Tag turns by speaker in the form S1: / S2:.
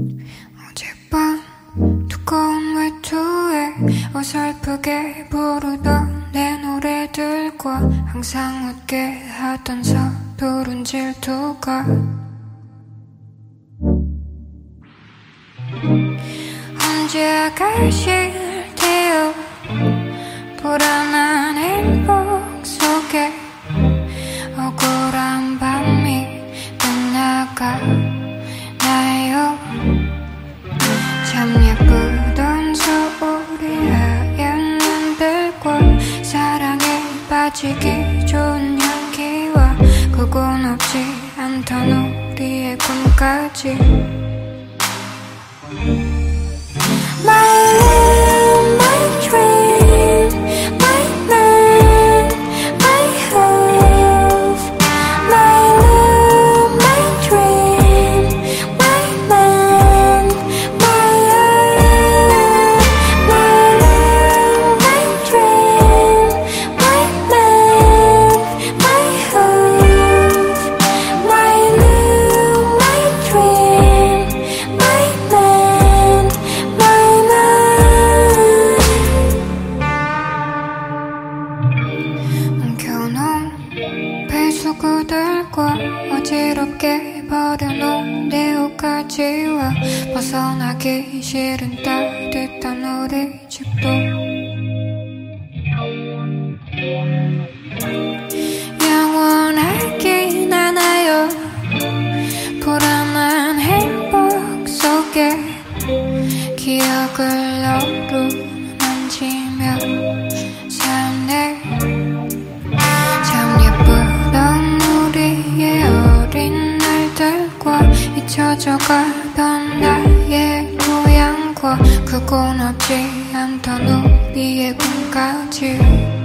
S1: 어젯밤 두꺼운 외투에 어설프게 부르던 내 노래들과 항상 웃게 하던 서투른 질투가 언제 가실테요. 불안한 행복 속에 억울한 밤이 끝나가나요. 참 예쁘던 소리 하얀 눈들과 사랑에 빠지기 좋은 향기와 그건 없지 않던 우리의 꿈까지. My love, my dream, my man, my hope. My love, my dream, my man, my love. My love, my dream, my man, my hope. My love, my dream, my man, my man. 켜놓은 배수구들과 어지럽게 버려놓은 내 옷가지와 벗어나기 싫은 따뜻한 우리 집도 영원하긴 않아요. 불안한 행복 속에 기억을 어루만지며 사네. 참 예쁘던 우리의 어린 날들과 잊혀져가던 나의 고향과 그건 없지 않던 우리의 꿈까지.